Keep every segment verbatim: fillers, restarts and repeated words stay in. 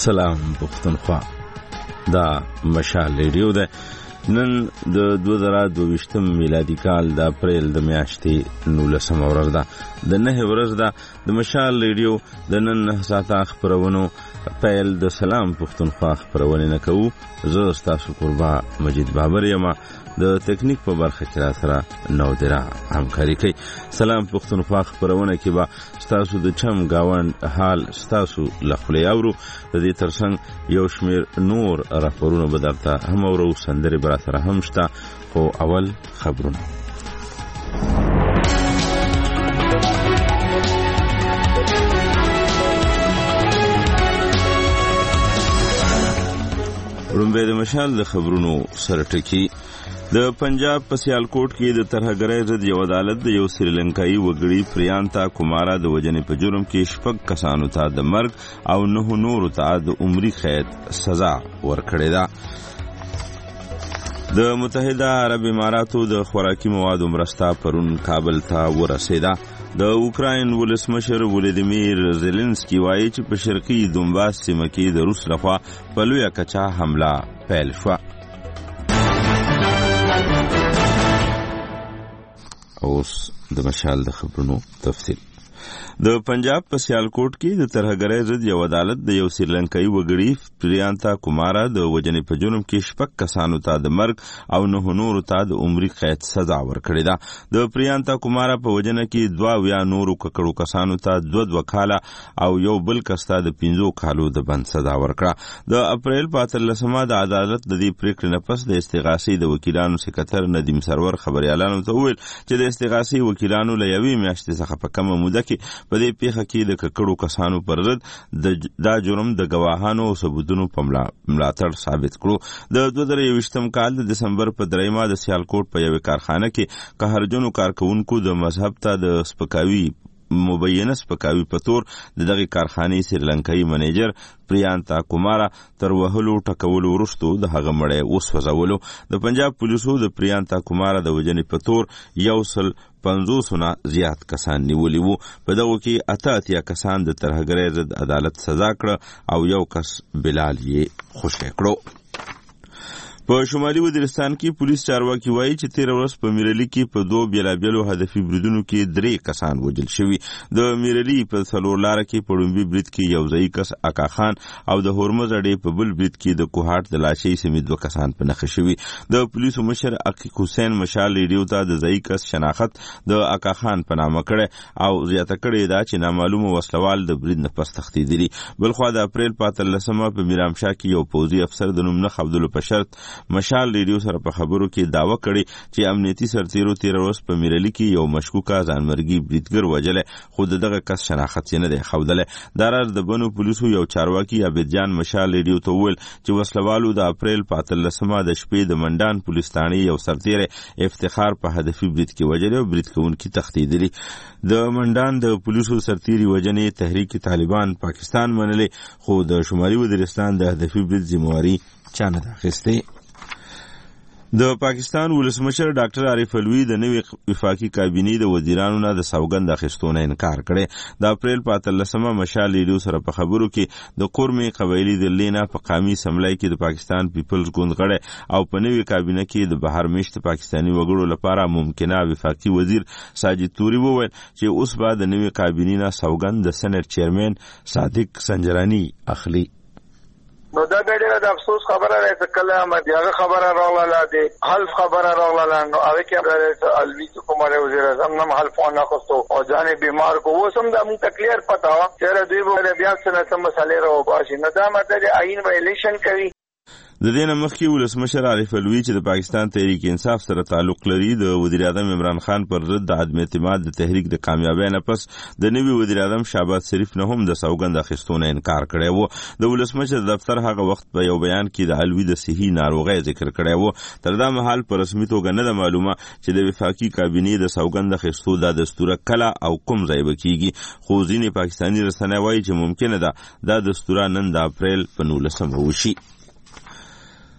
سلام پښتونخوا. دا مشال ریډیو ده. نن د دوه زره دوه میلادي کال د اپریل د میاشتې نولسمه ورځ ده. د نهه ورځ ده د مشال ریډیو د نن نه ساعته خبرونو پیل د سلام پښتونخوا خبرونه نه کوو. زه ستاسو قربا مجید بابر یم. د تکنیک په برخه کې را سره نو درا همکاري کوي. سلام پښتونخوا خبرونه کې با ستاسو د چم گاوند حال ستاسو لخلې اورو. د دې ترڅنګ یو شمیر نور راپورونه به درته هم اورو، سندرې به را سره هم شته. خو اول خبرونه. رومبه د مشال د خبرونو سره ټکی. د پنجاب په سیالکوټ کې د ترهګرۍ ضد یو عدالت د یو سریلنکایي وګړي پریانتا کومارا د وژنې په جرم کې شپږ کسانو ته د مرګ او نه نورو ته د عمري قید سزا ورکړې ده. د متحده عرب اماراتو د خوراکي موادو مرسته پرون کابل ته ورسېده. د اوکراین ولسمشر ولادیمیر زيلنسکي وایي چې په شرقي دونباس سیمه کې د روس لخوا په لویه کچه حمله پیل شوه. اوس د مشال د خبرونو تفصیل. د پنجاب په سیالکوټ کې د ترهګرۍ ضد یو عدالت د یو سریلنکایي وګړي پریانتا کومارا د وژنې په جرم کې شپږ کسانو ته د مرګ او نه نورو ته د عمري قید سزا ورکړې ده. د پریانتا کومارا په وژنه کې دوه ویا نورو ککړو کسانو ته دوه دوه کاله او یو بل کس ته د پنځو کالو د بند سزا ورکړه. د اپریل په اتلسمه د عدالت د دې پریکړې نه پس د استغاثې د وکیلانو سکرټر ندیم سرور خبريالانو ته وویل چې د استغاثې وکیلانو له یوې میاشتې څخه په کمه موده کې په دې پیښه کې د ککړو کسانو پر ضد دا جرم د گواهانو او ثبوتونو په ملاتړ ثابت کړو. د دوه زره یوویشتم کال د دسمبر په دریمه د سیالکوټ په یوه کارخانه کې قهرجنو کارکونکو د مذهب ته د سپکاوي مبینه سپکاوي په تور د دغه کارخانې سریلنکایي منیجر پریانتا کومارا تر وهلو ټکولو وروسته د هغه مړی وسوځولو. د پنجاب پولیسو د پریانتا کومارا د وژنې په تور یو سل پنځوس نه زیات کسان نیولي وو. په دغه کې اته اتیا کسان د ترهګرۍ ضد عدالت سزا کړه او یو کس بلال یې خوشی کړو. په شمالي وزیرستان کې پولیس چارواکي وایي چې تیر ورځ په میرلی کې په دوه بیلابیلو هدفي بریدونو کې درې کسان وژل شوي. د میرلی په څلور لاره کې په لومبي برید کې یو ځایي کس اکا خان او د هرمز اډې په بل برید کې د کوهاټ د لاشۍ سیمې دوه کسان په نښه شوي. د پولیسو مشر عقیق حسین مشال ریډیو ته د ځایي کس شناخت د اکا خان په نامه کړی او زیاته کړې ده چې نامعلومه وسلوال د برید نه پس تښتېدلي. بلخوا د اپریل په اتلسمه په میرامشاه کې یو پوځي افسر د نوم نه خبدلو په شرط مشال ریډیو سره په خبرو کې داوا کړی چې امنیتي سرتیرو تیر ورځ په میرلی کې یو مشکوکه ځانمرګي بریدګر وژلی، خو دغه کس شناخت یې نه دی ښودلی. دا راز د بنو پولیسو یو چارواکي عابدجان مشال ریډیو ته وویل چې وسلوالو د اپریل په اتلسمه د شپې د منډان پولیس تاڼې یو سرتیری افتخار په هدفي برید کې وژلی او برید کوونکي تښتېدلي. د منډان د پولیسو سرتیري وژنې تحریک طالبان پاکستان منلی، خو د شمالي وزیرستان د هدفي برید ذمهواري چا نه ده اخیستې. د پاکستان ولسمشر ډاکټر عارف الوی د نوې وفاقي کابینې د وزیرانو نه د سوګند اخیستو نه انکار کړی. د اپریل په اتلسمه مشال ریډیو سره په خبرو کې د قرمې قبایلي دلې نه په قامي اسمبلی کې د پاکستان پیپلز ګوند غړی او په نوې کابینه کې د بهر میشت پاکستاني وګړو لپاره ممکنه وفاقي وزیر ساجد توري وویل چې اوس به د نوې کابینې نه سوګند د سېنات چیرمن صادق سنجرانی اخلي. نو دا ډېره د افسوس خبره ده چې کله مدیاغه خبره راغله د حلف خبره راغله نو هغه کې الوی کومره وزیر اعظم نم حلفونه ناخستو او ځانې بیمار کو وسم د مون تکلیف پتا چې دوی به بیا څه مسلې راو باشي نه دا ماته د عین وایلیشن کوي. د دې نه مخکې ولسمشر عارف الوی چې د پاکستان تحریک انصاف سره تعلق لري د وزیر اعظم عمران خان پر ضد د عدم اعتماد د تحریک د کامیابی نه پس د نوي وزیر اعظم شهباز شریف نه هم د سوګند اخیستو نه انکار کړی وو. د ولسمشر دفتر هغه وخت په یو بیان کې د الوی د صحي ناروغۍ ذکر کړی وو. تر دا مهال په رسمي توګه نه ده معلومه چې د وفاقي کابینې د سوګند اخیستو د دستور کله او کوم ځای وکیږي، خو ځینې پاکستاني رسنۍ وایي چې ممکنه ده دا دستور نن د اپریل په نولسمه وشي.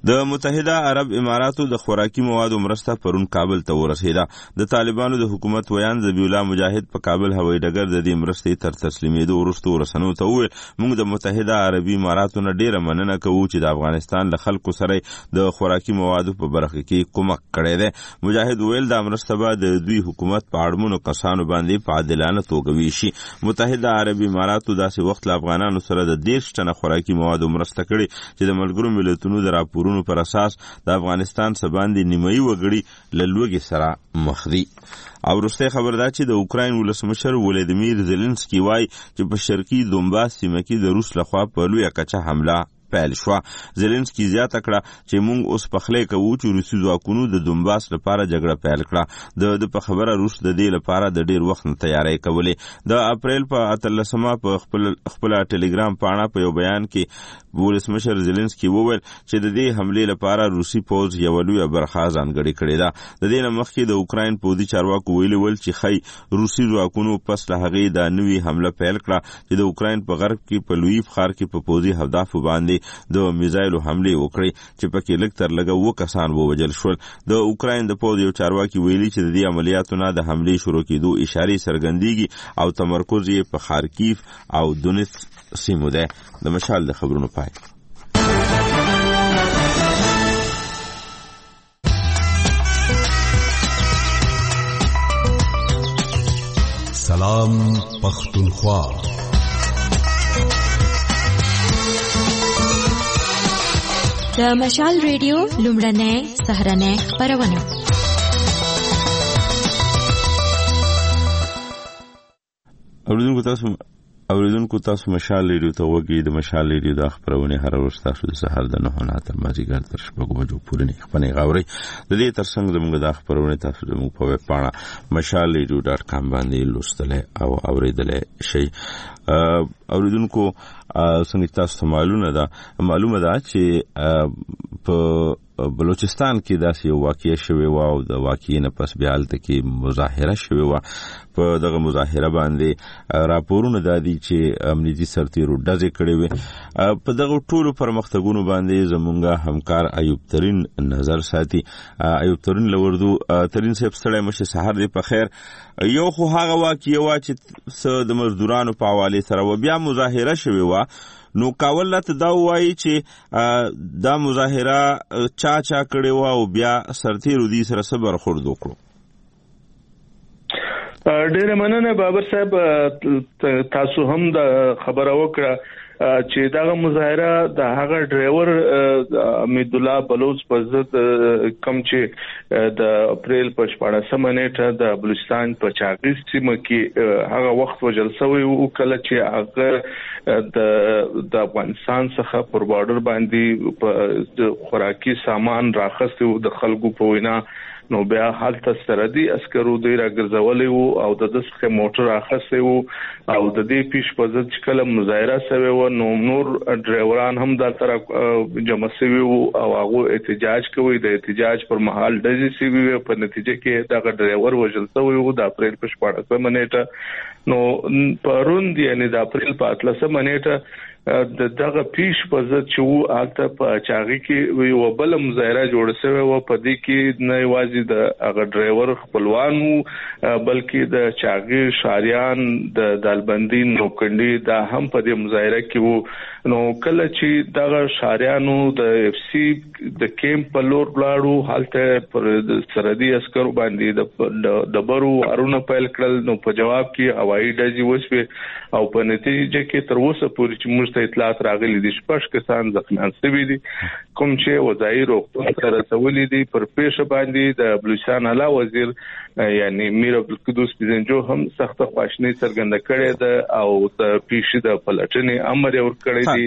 د متحده عرب اماراتو د خوراکي موادو مرسته پرون کابل ته ورسېده. د طالبانو د حکومت ویان ذبیح الله مجاهد په کابل هوایي ډګر د دې مرستې تر تسلیمېدو وروسته رسنیو ته وویل موږ د متحده عربي اماراتو نه ډیره مننه کوو چې د افغانستان له خلکو سره د خوراکي موادو په برخه کې کومک کړی دی. مجاهد ویل دا مرسته به د دوی حکومت په اړمنو کسانو باندې په عادلانه توګه ویشي. متحده عربي اماراتو داسې وخت له افغانانو سره د دېرش ټنه خوراکي موادو مرسته کړې چې د ملګرو ملتونو د راپورونو پر اساس د افغانستان څخه باندې نیمایي وګړي له لوږې سره مخ دي. او وروستی خبر دا چې د اوکراین ولسمشر ولادیمیر زيلنسکي وایي چې په شرقي دونباس سیمه کې د روس لخوا په لویه کچه حمله پیل شوه. زيلنسکي زیاته کړه چې موږ اوس پخلی کوو چې روسي ځواکونو د دونباس لپاره جګړه پیل کړه. د په خبره روس د دې لپاره د ډیر وخت نه تیاری کولې. د اپریل په اتلسمه په خپل خپل ټلګرام پاڼه په یو بیان کې ولسمشر زيلنسکي وویل چې د دې حملې لپاره روسي پوځ یو لوی برخه ځانګړې کړې ده. د دې نه مخکې د اوکراین پوځي چارواکو ویلي ول چې خی روسي ځواکونو پس له هغې دا نوې حمله پیل کړه چې د اوکراین په غرب کې په لویف ښار کې په پوځي اهدافو باندې د میزایلو حملې وکړې چې پکې لږ تر لږه اووه کسان ووژل شول. د اوکراین د پوځ یو چارواکي ویلي چې د دې عملیاتو نه د حملې شروع کېدو اشارې څرګندېږي او تمرکز یې په خارکیف او دونیتسک سیمو دی. د مشال د خبرونو پای. سلام پختونخوا. د مشال ریډیو لومړنۍ سهرنۍ خپرونه. اوریدونکو تاسو اوریدونکو تاسو مشال ریډیو ته وګورئ. د مشال ریډیو د خبرونه هر ورځ تاسو د سهار د نهه نه تر مازیګر تر شپږو بجو پورې نه خپنه غاوري. د دې ترڅنګ زموږ د خبرونه تاسو زموږ په ویب پاڼه مشال ریډیو ډاټ کام باندې لوستل او اوریدل شي. اوریدونکو څنګه تاسو ته معلومه ده معلومه ده چې په بلوچستان کې داسې یو واقعه شوې و او د واقعې نه پس بیا هلته کې مظاهره شوې وه. په دغه مظاهره باندې راپورونه دا دي چې امنیتي سرتیرو ډزې کړې وې. په دغه ټولو پرمختګونو باندې زمونږ همکار ایوب ترین نظر ساتي. ایوب ترین له اردو ترین صاحب ستړی مشه سهار دی په خیر. یو خو هغه واقعه وه چې د مزدورانو په حوالې سره و بیا مظاهره شوې وه. نو کاول ته دا وایي چې دا مظاهره چا چا کړې وه او بیا سرتیرو دې سره څه برخورد وکړو. ډېره مننه بابر صاحب. تاسو هم د خبره وکړه چې دغه مظاهره د هغه ډرایور امید الله بلوچ په ضد کوم چې د اپریل په شپاړسمه نیټه د بلوچستان په چاغیز سیمه کې هغه وخت وجل شوی او کله چې هغه د د افغانستان څخه پر بارډر باندې په خوراکي سامان راخستو د خلکو په وینا نو بیا حالت سردي عسکرو دوی راګرځولې وو او د دسخه موټر اخستې وو او د دې پیش په ځد چې کله مظاهره شوه و نو نور ډرایوران هم د تر جمع شوي وو او هغه احتجاج کوي. د احتجاج پر مهال ډزې شوي په نتیجه کې دا ډرایور وژل شوی وو د اپریل په شپاړسمه نیټه. نو پروند یعنی د اپریل په اتلسمه نیټه د دغه پیش په ځد چې وو الته په چاغي کې یو بل مظاهره جوړ شوی و. په دې کې نه یوازې د هغه ډرایور خپلوان وو بلکې د چاغي شاریان د دالبندي نوکندي دا هم په دې مظاهره کې وو. نو کله چې دغه شاریانو د اف سی د کیمپ په لور بلاړو حالته پر سرحدي عسکرو باندې د برو ارونه پیل کړل. نو په جواب کې هوایي ډزې وشوې او په نتیجه کې تر اوسه پورې چې موږ ته اطلاعات راغلي دي شپږ کسان زخمیان شوي دي کوم چې وځایي روغتون ته رسولي دي. پر پیښه باندې د بلوچستان اعلی وزیر یعنی میر عبدالقدوس پیزنجو هم سخت خواشنی څرګنده کړې ده او د پیښې د پلټنې امر یې ورکړی دی.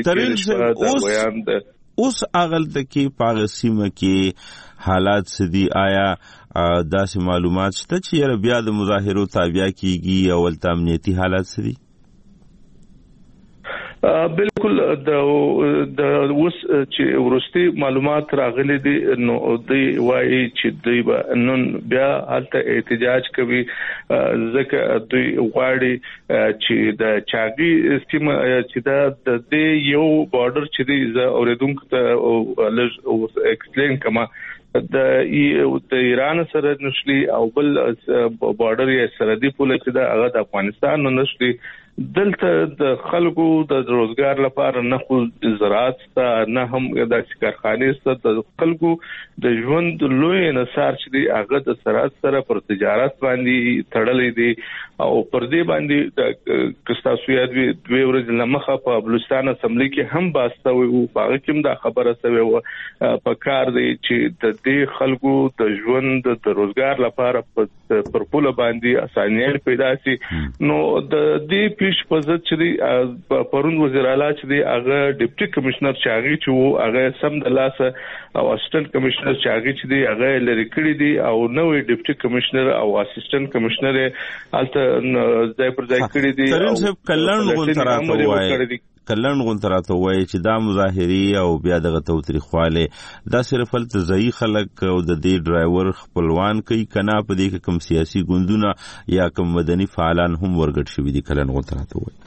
اوس اغلته کې په سیمه کې حالات سدي آیا داسې معلومات شته چې بیا د مظاهرو تابع کیږي او ولته امنیتي حالات سدي؟ بالکل د د اوس چې ورستي معلومات راغلي دي نو دوی وايي چې دوی به نن بیا حالت احتجاج کوي ځکه دوی غواړي چې د چاغي سیمه چې د دې یو بارډر چې دی اوریدونکو ته لږ ایکسپلین کما د ایران سره نشلی او بل بارډر یې سرحدي پوله چې د هغه د افغانستان نو نشلی دلته د خلکو د روزګار لپاره نه خو زراعت ته نه هم د کارخانې ته د خلکو د ژوند لوی انحصار چې دی هغه د سرحد سره پر تجارت باندې تړلې دي او پر دې باندې د کستاسو یاد وی دوی ورځ لمخه په بلوچستان اسمبلی کې هم باسته وي او هغه کوم د خبره سوي و په کار دی چې د دې خلکو د ژوند د روزګار لپاره پر پوله باندې اسانیت پیدا شي نو د دې پیش په ځد چې پرون وزیر اعلی چې دی هغه ډیپټي کمشنر چاغي چې وو هغه سم د لاسه او اسسټنټ کمشنر چاغي چې دی هغه لری کړی دی او نوې ډیپټي کمشنر او اسسټنټ کمشنر الته ځای پر ځای کړی دی ترين صاحب کلن غونتراته وایي کلن غونتراته وایي چې دا مظاهري او بیا دغه توتریخواله دا صرف التزئی خلک او د دې ډرایور خپلوان کوي کنا په دې کې کوم سیاسي ګوندونه یا کوم مدني فعالان هم ورګټ شوي دي کلن غونتراته وایي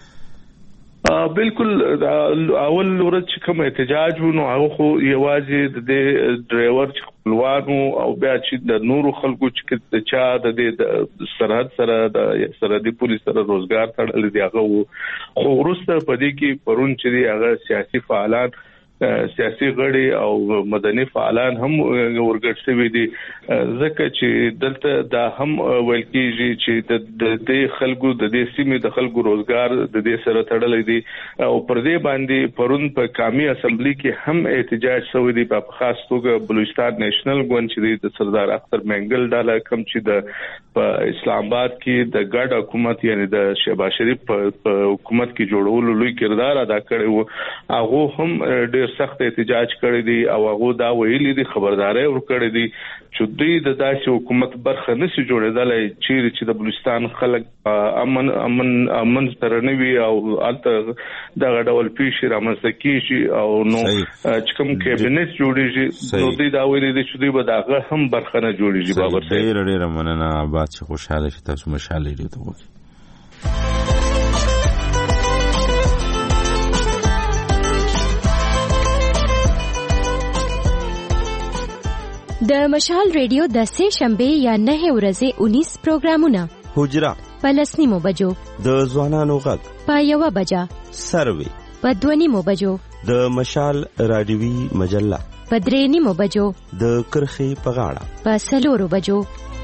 بالکل اول ورځ چې کوم احتجاج ونو هغه خو یوازې د ډرایور خپلوانو او بیا چې د نورو خلکو چې چا د سرحد سره د سرحدي پولیس سره روزګار تړل دي هغه خو ورسته په دې کې پرون چې هغه سیاسي فعالان سیاسي غړي او مدني فعالان هم ورګټ شوي دي ځکه چې دلته دا هم ویل کېږي چې د دې خلکو د دې سیمې د خلکو روزګار د دې سره تړلې دي او پر دې باندې پرون په قومي اسمبلی کې هم احتجاج شوی دی په خاص توګه بلوچستان نېشنل ګوند چې د سردار اختر منګل ډاله کم چې د په اسلام آباد کې د ګډ حکومت یعنی د شهباز شریف په حکومت کې جوړولو لوی کردار ادا کړی وو هغه هم ډېر سخت احتجاج کړی دی او هغه دا ویلي دي خبرداري ورکړی دي چې دوی د داسې حکومت برخه نشي جوړېدلای چې د بلوچستان خلک امن امن امن سره نه وي او البته دا ډول پیښې رامنځته کیږي او نو چې کوم کابینټ جوړیږي نو دوی دا ویلي دي چې دوی به داغه هم برخه نه جوړیږي بابر صاحب ډېر ډېر مننه آباد چې خوشاله شي تاسو مشاله لري ته وګورئ د مشال ریډیو د سه شنبه یا نه ورځې انیس پروګرامونه حجره پلسنیمو بجو د ځوانانو غږ په یو بجا سروي په دونیمو بجو د مشال رادیوي مجله په درېنیمو بجو د کرخي په غاړه په سلورو بجو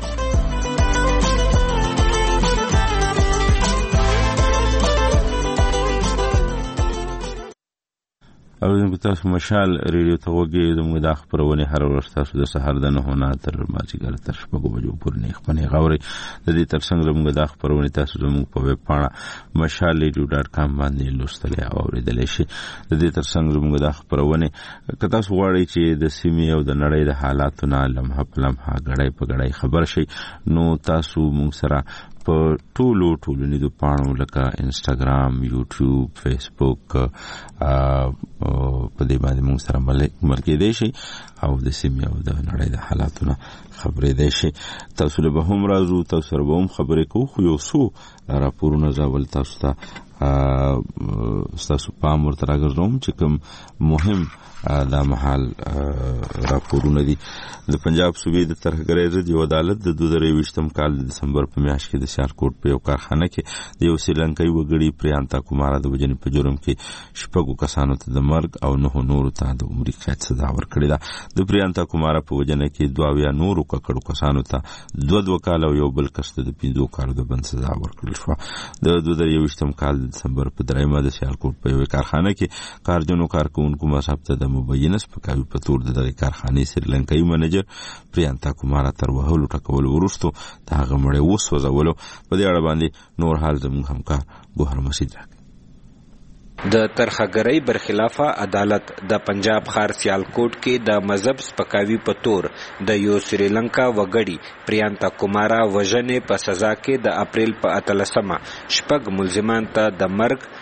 او زموږ تاسو مشال ریډیو ته وګورئ زموږ د خبرونه هر ورځ تاسو د سحر د نه نه تر ماځګر تر شپږ بجو پورې نه خپنه غوړي د دې ترڅنګ زموږ د خبرونه تاسو زموږ په ویب پاڼه مشال ریډیو ډاټ کام باندې لوستلی او اوریدلی شئ د دې ترڅنګ زموږ د خبرونه که تاسو غواړئ چې د سیمې او د نړۍ د حالاتو نه لمحه په لمحه غړای په غړای خبر شئ نو تاسو موږ سره په ټولو ټولنیزو پاڼو لکه انسټاګرام یوټیوب فیسبوک په دې باندې موږ سره ملګری دی شي او د سیمې او د نړۍ د حالاتو نه خبرې دی شي تاسو له به هم راځو تاسو سره به هم خبرې کوو خو یو څو راپورونه زاول تاسو ته ستاسو پام ورته راګرځوم چې کوم مهم دا محل راپورونه دي د پنجاب صوبې د ترهګرۍ ضد یو عدالت د دوه زره یوویشتم کال د دسمبر په میاشت کې د سیالکوټ په یو کارخانه کې د یو سریلانکایي وګړي پریانتا کومارا د وژنې په جرم کې شپږو کسانو ته د مرګ او نهو نورو ته د عمري قید سزا ورکړې ده د پریانتا کومارا په وژنه کې دوه اویا نورو ککړو کسانو ته دوه دوه کاله او یو بل کس ته د پنځو کالو د بند سزا ورکړل شوه د دوه زره یوویشتم کال د دسمبر په دریمه د سیالکوټ په یو کارخانه کې کارجنو کارکونکو مصاب ته د مبینه سپکاوي په تور د دغه کارخانې سریلانکایي منیجر پریانتا کومارا تر وهلو ټکولو وروسته د هغه مړی وسوځولو په دې اړه باندې نور حال زموږ همکار ګوهر مسجد راکړي د ترخګرۍ برخلافه عدالت د پنجاب خار سیالکوټ کې د مذهب سپکاوي په تور د یو سریلانکا وګړي پریانتا کومارا وژنې په سزا کې د اپریل په اتلسمه شپږ ملزمان ته د مرګ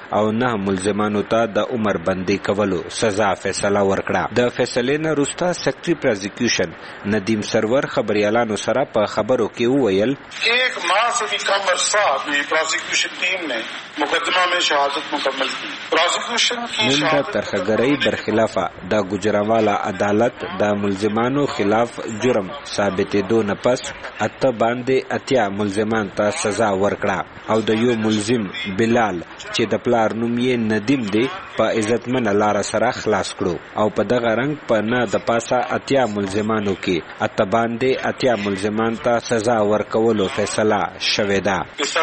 او نه ملزمانو ته د عمر بندي کولو سزا فیصله ورکړه. د فیصلې نه وروسته سیکرټري پروزیکیوشن ندیم سرور خبريالانو سره په خبرو کې وویل ایک ماہ سے بھی کم عرصہ میں پروزیکیوشن ٹیم نے مقدمہ میں شہادت مکمل کی. پروزیکیوشن کی نن د ترخګرۍ برخلافه د ګجراوالا عدالت د ملزمانو خلاف جرم ثابتېدو نه پس اته باندې اتیا ملزمان ته سزا ورکړه او د یو ملزم بلال چې د پلار نوم یې ندیم دی په عزتمنه لاره سره خلاص کړو او په دغه رنګ په نه د پاسه اتیا ملزمانو کې اته باندې اتیا ملزمان ته سزا ورکولو فیصله شوې ده.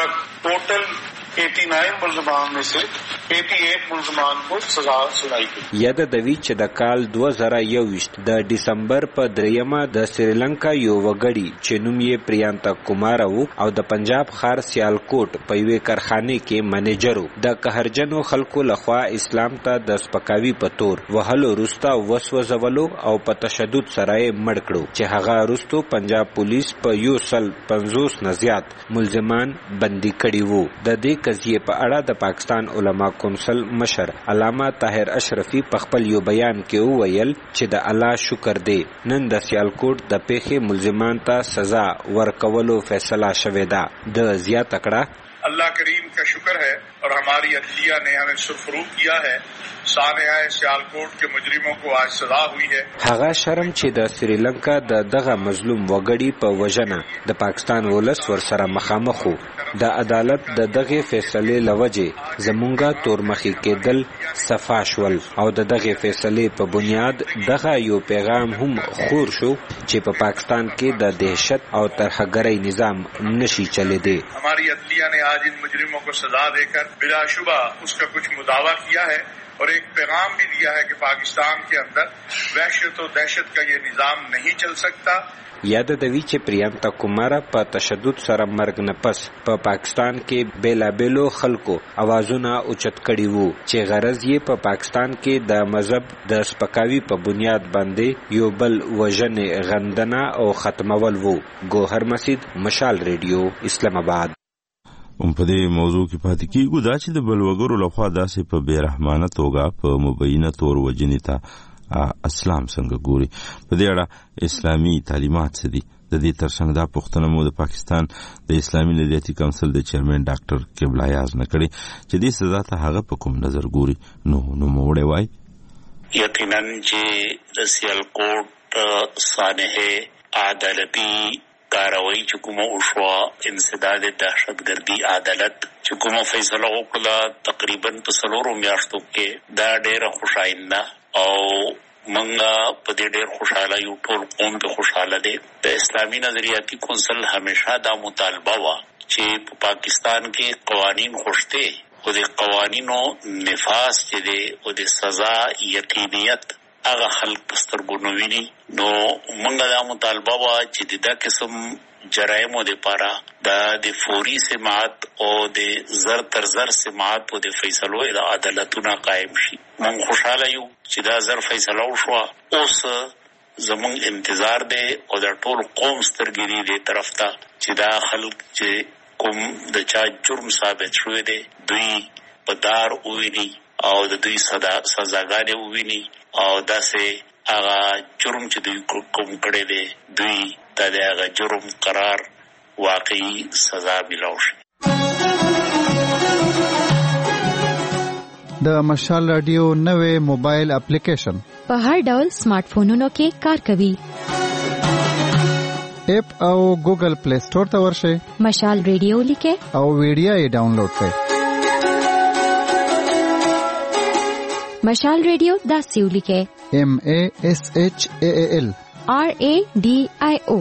ټوټل ننانوے ملزمان میں سے اٹھاسی ملزمان کو سزا سنائی گئی. یاد دوی چې د کال دوه زره یوویشت د ډسمبر په دریمه د سریلانکا یو وګړي چې نوم یې پریانتا کومار وو او د پنجاب ښار سیالکوټ په یوې کارخانه کې منیجر وو د قهرجنو خلکو لخوا اسلام ته د سپکاوي په تور وهلو وروسته وسوځولو او په تشدد سره یې مړ کړو چې هغه وروسته پنجاب پولیس په یو سل پنځوس نه زیات ملزمان بندي کړي وو. د دې قضیه په اړه د پاکستان علما کونسل مشر علامه طاهر اشرفي په خپل یو بیان کې وویل چې د الله شکر دی نن د سیالکوټ د پیښې ملزمان ته سزا ورکولو فیصله شوې ده. د زیاته کړه اللہ کریم کا شکر ہے اور ہماری عدلیہ نے ہمیں سرفروغ کیا ہے. سانحہ سیالکوٹ کے مجرموں کو آج سزا ہوئی ہے. هغه شرم چې د سریلانکا د دغه مظلوم وګړي په وجنه د پاکستان ولس ورسره مخامخ وو. د عدالت د دغه فیصلې لوجه زمونږه تورمخي کېدل صفا شول او د دغه فیصلې په بنیاد دغه یو پیغام هم خور شو چې په پاکستان کې د دهشت او ترهګرۍ نظام نشي چلیدي. ہماری عدلیہ نے آج ان مجرموں کو سزا دے کر بلا شبہ اس کا کچھ مداوع کیا ہے اور ایک پیغام بھی دیا ہے کہ پاکستان کے اندر وحشت و دہشت کا یہ نظام نہیں چل سکتا. یاد دوی چې پریانتا کومارا په تشدد سره مرګ نه پس په پاکستان کې بیلابیلو خلکو اوازونه اوچت کړي وو چې غرض یې په پاکستان کې د مذهب د سپکاوي په بنیاد باندې یو بل وژنې غندنه او ختمول وو. ګوهر مسجد، مشال ریډیو، اسلام آباد. هم په دې موضوع کې پاتې کیږو دا چې د بلوګرو لخوا داسې په بیرحمانه توګه په مبینه تور وجنې ته اسلام څنګه ګوري. په دې اړه اسلامي تعلیمات څه دي؟ د دې ترڅنګ دا پوښتنه مو د پاکستان د اسلامي نظریاتي کونسل د چیرمن ډاکټر قبله یاز نه کړې چې دې سزا ته هغه په کوم نظر ګوري. نو نو موړې وای یقینا چې د سیالکوټ سانحه عدالتي کاروایی چې کومه وشوه انسداد دهشتګردي عدالت چې کومه فیصله وکړه تقریبا په څلورو میاشتو کې دا ډېره خوشاینده او منګه په دې ډېر خوشاله یو ټول قوم په خوشاله دي. د اسلامي نظریاتي کونسل همیشه دا مطالبه وه چې په پاکستان کې قوانین خوشته او د قوانینو نفاذ چې دی او د سزا یقینیت هغه خلک په سترګو نه ویني. نو منګه دا مطالبه وه چې د دا قسم جرایمو دپاره دا د فوري سماعت او د زر تر زر سماعت او د فیصلو د عدالتونه قایم شي. موږ خوشحاله یو چې دا زر فیصله وشوه. اوس زموږ انتظار دی او د ټول قوم سترګې دي دې طرف ته چې دا خلک چې کوم د چا جرم ثابت شوی دی دوی په دار وویني او د دوی سزاګانې وویني او داسې هغه جرم چې دوی کوم کړی دی دوی ته د هغه جرم قرار واقعي سزا ملاو شي. د مشال رادیو نوې موبایل اپلیکیشن په هر ډول سمارټ فونونو کې کار کوي. اپ او ګوګل پلی سٹور ته ورشئ، مشال ریډیو لیکه او ویډیو یې ډاونلوډ کړئ. مشال ریډیو داسې ولیکه ایم ا اس ایچ ا ال آر ا ډي آی او.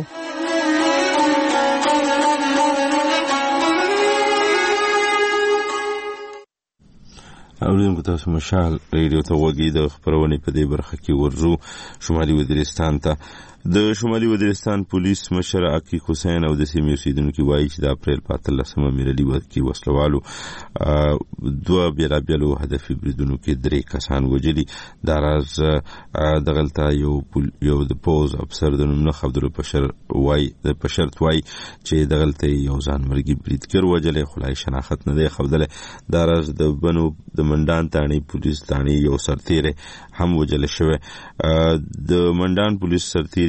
اوریدونکو تاسو مشال ریډیو ته وګورئ. د خبرونې په دې برخه کې ورزو شمالي وزیرستان ته د شمالي وزیرستان پولیس مشر عقیق حسین او د سیمې اوسیدونکو وایي چې د اپریل په اتلسمه میرلي ورځ کې وسلوالو دوه بېلابېلو هدفي بریدونو کې درې کسان وژلي. دا راز دغلته یو یو د پوز افسر د نوم نښ عبدالبشر وایي د پشرت وایي چې دغلته یو ځانمرګي بریدګر وژلی خو لا یې شناخت نه دی ښودلی. دا راز د بنو د منډان تاڼې پولیس تاڼې یو سرتیری هم وژلی شوی. د منډان پولیس سرتیری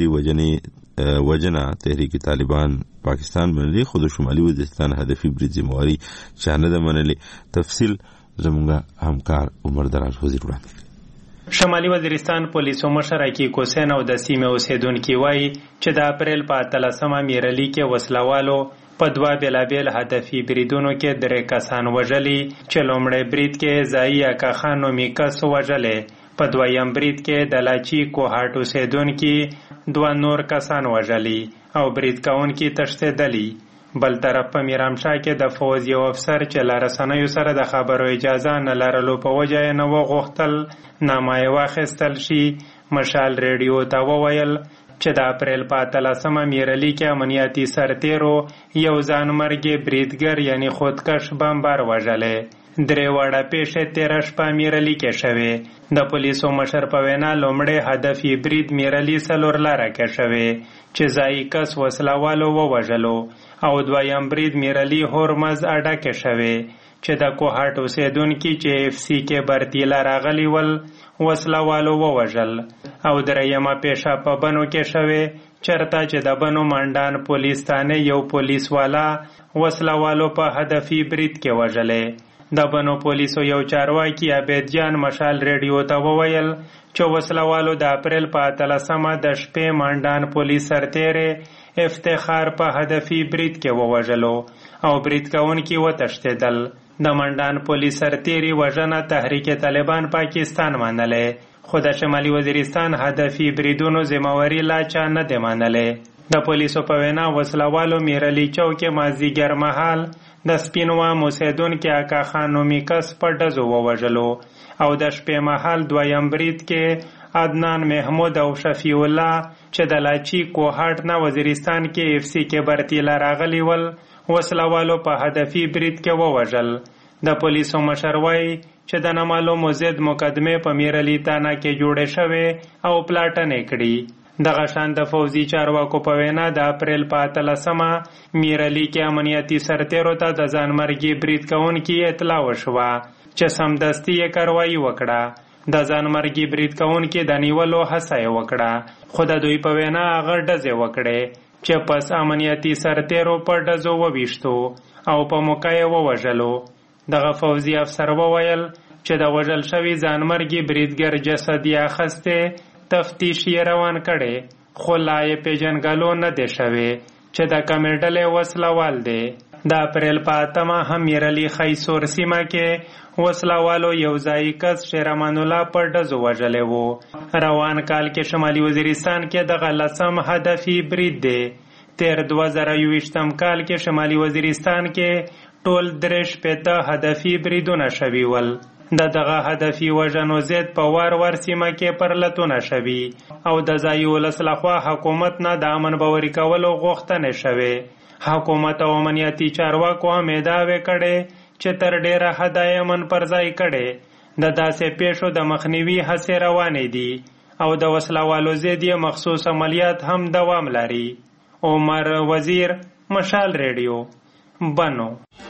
وجنې وجنه تحریک طالبان پاکستان منلی خو د شمالي وزیرستان هدفي برید ذمہواری چا نه ده منلې. تفصیل زموږ همکار عمر دراز وزیر وړاندې. شمالي وزیرستان پولیسو مشر عقیق حسین او د سیمې اوسیدونکي وایي چې د اپریل په اتلسمه میرلي کې وسلوالو په دوه بېلابېل هدفي بریدونو کې درې کسان وژلي چې لومړی برید کې ځایي اکا خان نومي کس وژلی. په دویم برید کې د لاچي کوهاټ اوسیدونکي دوه نور کسان وژلي او برید کوونکي تښتېدلي. بل طرف په میرامشاه کې د فوز یو افسر چې له رسنیو سره د خبرو اجازه نه لرلو په وجه یې نه وغوښتل نامه یې واخیستل شي. مشال ریډیو ته وویل چې د اپریل په اتلسمه میرلي کې امنیتي سرتیرو یو ځانمرګي بریدګر یعنی خودکش بمبار وژلی. درې واړه پیښې تېره شپه میرلي کې شوې. د پولیسو مشر په وینا لومړی هدفي برید میرلي څلور لاره کې شوې چې ځایي کس وسلوالو ووژلو او دویم برید میرلي هورمز اډه کې شوې چې د کوهاټ اوسیدونکي چې اف سی کې برتیله راغلي ول وسلوالو ووژل او دریمه پیښه په بنو کې شوې چرته چې د بنو منډان پولیس تانه یو پولیس والا وسلوالو په هدفي برید کې وژلی. د بنو پولیسو یو چارواکي عبید جان مشال ریډیو ته وویل چې وسلوالو د اپریل په اتلسمه د شپې منډان پولیس سرتیری افتخار په هدفي برید کې ووژلو او برید کوونکي وتښتېدل. د منډان پولیس سرتیری وژنه تحریک طالبان پاکستان منلی خو د شمالي وزیرستان هدفي بریدونو ذمہواری لا چا نه دی منلی. د پولیسو په وینا وسلوالو میرلي چوک مازدیګر مهال د سپینوام اوسیدونکي اکا خان نومي کس په ډزو ووژلو او د شپې مهال دویم برید کې عدنان محمود او شفیع الله چې د لاچي کوهاټ نه وزیرستان کې اف سی کې برتیله راغلي ول وسلوالو په هدفي برید کې ووژل. د پولیسو مشر وایي چې د نامعلومو ضد مقدمې په میرلي تانه کې جوړې شوې او پلاټنې کړي. دغه شان د فوزي چارواکو په وینا د اپریل په اتلسمه میرلي کې امنیتي سرتیرو ته د ځانمرګي برید کوونکي اطلاع وشوه چې سمدستي یې کاروایي وکړه. د ځانمرګي برید کوونکي د نیولو هڅه یې وکړه خو د دوی په وینا هغه ډزې وکړې چې پس امنیتي سرتیرو په ډزو وویشتو او په موقع یې ووژلو. دغه فوزي افسر وویل چې د وژل شوي ځانمرګي بریدګر جسد یې اخیستی تفتیش یې روان کړي خو لا یې پیژنګلو نه دی شوی چې د کومې ډلې وسلوال دی. د اپریل په اتمه هم میرلي خیسور سیمه کې وسلوالو یو ځایي کس شیرمان الله په ډزو وژلی و. روان کال کې شمالي وزیرستان کې دغه لسم هدفي برید دی. تیر دوه زره یوویشتم کال کې شمالي وزیرستان کې ټول درې شپېته هدفي بریدونه شوي ول. د دغه هدفي وژنو ضد په وار وار سیمه کې پرلتونه شوي او د ځایي ولس لخوا حکومت نه د امن باوري کولو غوښتنې شوې. حکومت او امنیتي چارواکو هم ادعاوې کړې چې تر ډېره حده یې امن پر ځای کړی. د داسې پیښو د مخنیوي هڅې روانې دي او د وسلوالو ضد یې مخصوص عملیات هم دوام لري. عمر وزیر، مشال ریډیو، بنو.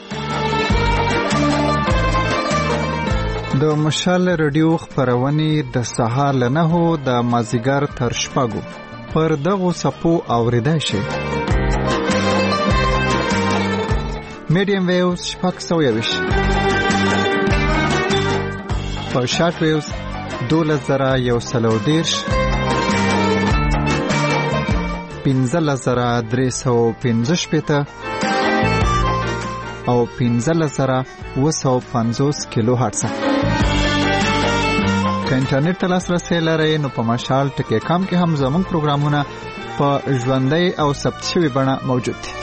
د مشال ریډیو خپرونې د سهار له نهو د مازدیګر تر شپږو پر دغو څپو اورېدای شي. میډیم ویوز شپږ سوه یوویشت، په شارټ ویوز دولس زره یو سل او دېرش، پنځلس زره درې سوه پنځه شپېته او پنځلس زره اوه سوه پنځوس کیلو هرټز. که انټرنیټ ته لاسرسی لرئ نو په مشال ټکی کام کې هم زموږ پروګرامونه په ژوندۍ او ثبت شوې بڼه موجود دي.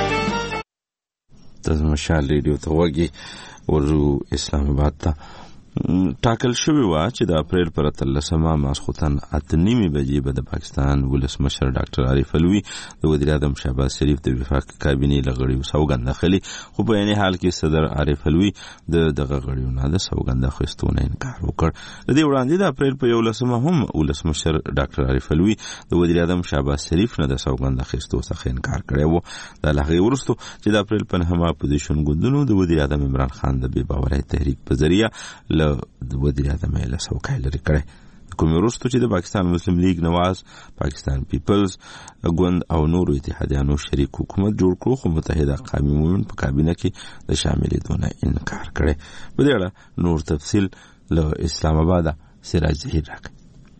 د مشال ریډیو ته وږي ورو اسلام آباد ته ټاکل شوی و چې د اپریل پر اتلسمه ماسخوتن اته نیمې بجې به د پاکستان ولسمشر ډاکټر عارف الوی د وزیر اعظم شهباز شریف د وفاق کابینې لغړیو سوګند اخلي، خو په عین حال کې صدر عارف الوی د دغه غړیو نه د سوګند اخیستونه انکار وکړ. د دې وړاندې د اپریل په یولسمه هم ولسمشر ډاکټر عارف الوی د وزیر اعظم شهباز شریف نه د سوګند اخیستو څخه انکار کړی و. د هغې وروسته چې د اپریل په نهمه اپوزیشن ګوندونو د وزیر اعظم عمران خان د بې باورۍ تحریک په ذریعه د وزیر اعظم له څوکۍ لرې کړی. کوم وروسته چې د پاکستان مسلم لیگ نواز، پاکستان پیپلز ګوند او نورو اتحادیانو شریک حکومت جوړ کړو، خو متحده قومي مومن په کابینه کې د شاملېدو نه انکار کړی. په دې اړه نور تفصیل له اسلام آباد سراج ظهیر راکړي.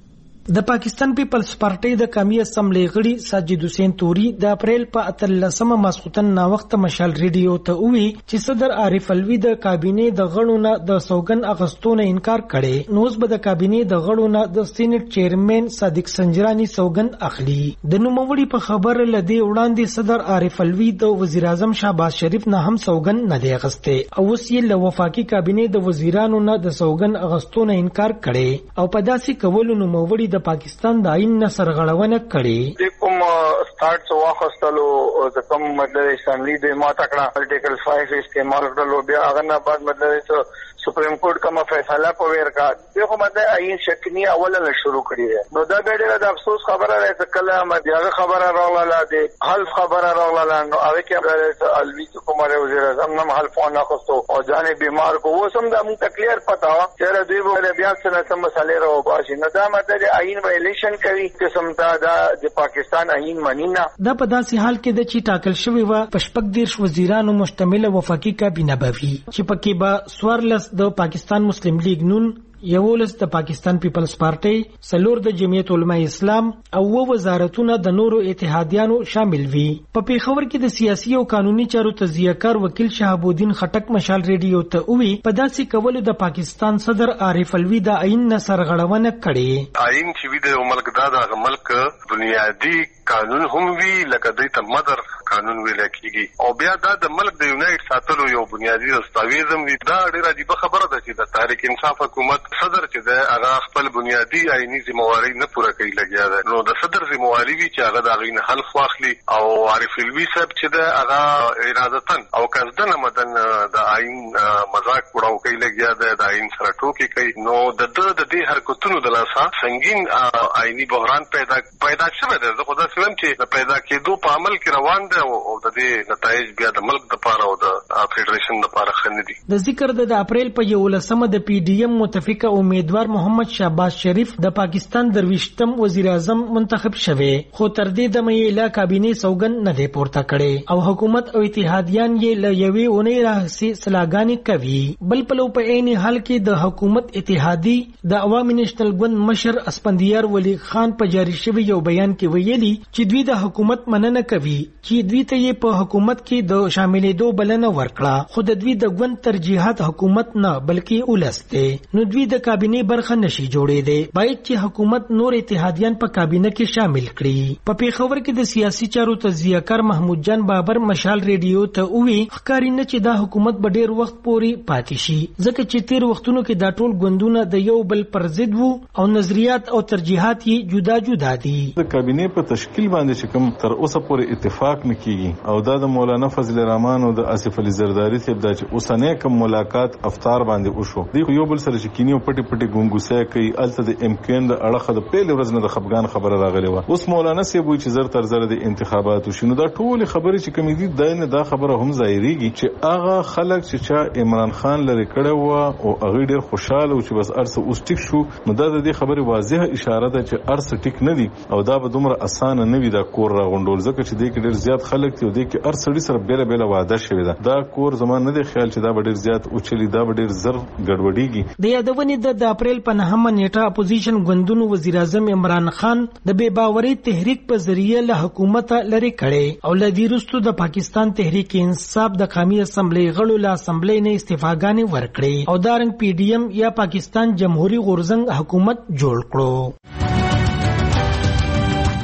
د پاکستان پیپلز پارټي د قومي اسمبلی غړي ساجد حسین توري د اپریل په اتلسمه ماسخوتن نا وخت مشال ریډیو ته وی چې صدر عارف الوی د کابینې د غړو نه د سوګن اغستونه انکار کړي، نو اوس به د کابینې د غړو نه د سېنات چیرمن صادق سنجرانی سوګن اخلي. د نوموړي په خبر لدی وړاندې صدر عارف الوی د وزیر اعظم شهباز شریف نه هم سوګن نه دی اغسته، او اوس یې له وفاقي کابینې د وزیرانو نه د سوګن اغستونه انکار کړي، او په داسې کولو نوموړي د پاکستان د آئین نه سرغړونه کړي. د کوم سٹارټ سو واخستلو د کوم مطلب اسمبلی د ما تکړه آرټیکل پنځه استعمال کړلو، بیا هغه نه بعد مطلب سپریم کورټ کوم فیصله په ورکا دغه مده آئین شکنی اوله له شروع کړی دی. نو دا ډېره د افسوس خبره ده چې کله مدیاغه خبره راغله د حلف خبره راغله، نو هغه کې الوی کومره وزیر اعظم نم حلف نه کوستو او ځانې بیمار کو وسم د مون تکلیف پتا چې دوی به بیا څنګه سم مسالې راو باشي. نو دا مده د آئین وایلیشن کوي قسم ته دا د پاکستان آئین منینا. دا په داسې حال کې د چې ټاکل شوی و پشپک دیرش وزیرانو مشتمل وفاقي کابینه بوي چې پکې به سوارلس د پاکستان مسلم لیگ نون، یولس د پاکستان پیپلز پارټي، سلور د جمعیت علماء اسلام او و وزارتونه د نورو اتحادیانو شامل وي. په پیښور کې د سیاسي او قانوني چارو تجزیه‌کار وکیل شهاب الدین خټک مشال ریډیو ته وی په داسې کولو د پاکستان صدر عارف الوی د آئین نه سرغړونه کړي. آئین چې وی د ملک دا د ملک بنیادی قانون هم وی لکه د مدر قانون ویل کیږي، او بیا دا د ملک د یونایټ ساتلو یو بنیادی دستاویزم وی. دا ډیره عجیبه خبره ده چې د تحریک انصاف حکومت صدر چې د هغه خپل بنیادی آئینی ذمہواری نه پوره کوي لګیا ده. نو د صدر ذمہواری وی چې هغه د غین حلف واخلي، او عارف الوی صاحب چې د هغه ارادتن او قصدن مدن د آئین مذاق وړاو کوي لګیا ده، د آئین سره ټوکی کوي. نو د د دې حرکتونو د لاسه سنگین آئینی بحران پیدا پیدا شوی ده. زه خو دا سوم چې پیدا کېدو په عمل کې روان ده، او د دې نتایج بیا د ملک لپاره او د فدریشن لپاره خنه دي. د ذکر د اپریل په یولسمه د پی ډی ایم متفق امیدوار محمد شهباز شریف د پاکستان درویشتم وزیر اعظم منتخب شوه، خو تر دې دمه یې له کابینې سوګن نه دی پورته کړي، او حکومت او اتحادیان یې له یوې اونۍ راهیسې سلاګانې کوي. بل پلو په عین حال کې د حکومت اتحادی د عوامي نېشنل ګوند مشر اسپندیار ولی خان په جاری شوی یو بیان کې ویلي چې دوی د حکومت مننه کوي چې دوی ته یې په حکومت کې د شاملېدو بلنه ورکړه، خو د دوی د ګوند ترجیحات حکومت نه بلکې ولسته. نو دوی د کابینې برخه نشي جوړېدی، باید چې حکومت نور اتحادیان په کابینه کې شامل کړي. په پیښور کې د سیاسي چارو تجزیه‌کار محمود جان بابر مشال ریډیو ته وی ښکاري نه چې دا حکومت به ډیر وخت پورې پاتې شي، ځکه چې تیر وختونو کې دا ټول ګوندونه د یو بل پر ضد وو او نظریات او ترجیحات یې جدا جدا دي. د کابینې په تشکیل باندې چې کوم تر اوسه پورې اتفاق نه کیږي، او دا د مولانا فضل الرحمن او د آصف علي زرداری صاحب د چې اوسنۍ کوم ملاقات افطار باندې وشو، دی یو بل سره چې کینیو پټي پټي ګونګوسه کوي. الته د امکان د اړه د پیل ورځ نه د خپګان خبره راغلی و. اوس مولانا صاحب وایي چې زر تر زر د انتخابات وشینو. دا ټول خبرې چې کوم دي دا نه دا خبره هم ظاهريږي چې هغه خلک چې چا عمران خان لري کړه و او هغه ډیر خوشاله و چې بس ارسه اوس ټیک شو. نو دا د دې خبرې واضحه اشاره ده چې ارسه ټیک نه دي، او دا به دومره اسانه نه وي دا کور راغونډول، ځکه چې دې کې ډیر زیات خلک دي او دې کې ارسړي سره بیل بیل وعده شوی ده. دا کور زمان نه دی خیال چې دا به ډیر زیات اوچلی، دا به ډیر زر ګډوډیږي. د یادونې د اپریل په نهمه نیټه اپوزیشن ګوندونو وزیر اعظم عمران خان د بے باورۍ تحریک په ذریعه له حکومت لري کړي، او لدی رستو د پاکستان تحریک انصاف د قومي اسمبلی غړو له اسمبلی نه استعفاګانې ورکړي، او دارنګ پی ډی ایم یا پاکستان جمهوریت غورځنګ حکومت جوړ کړو.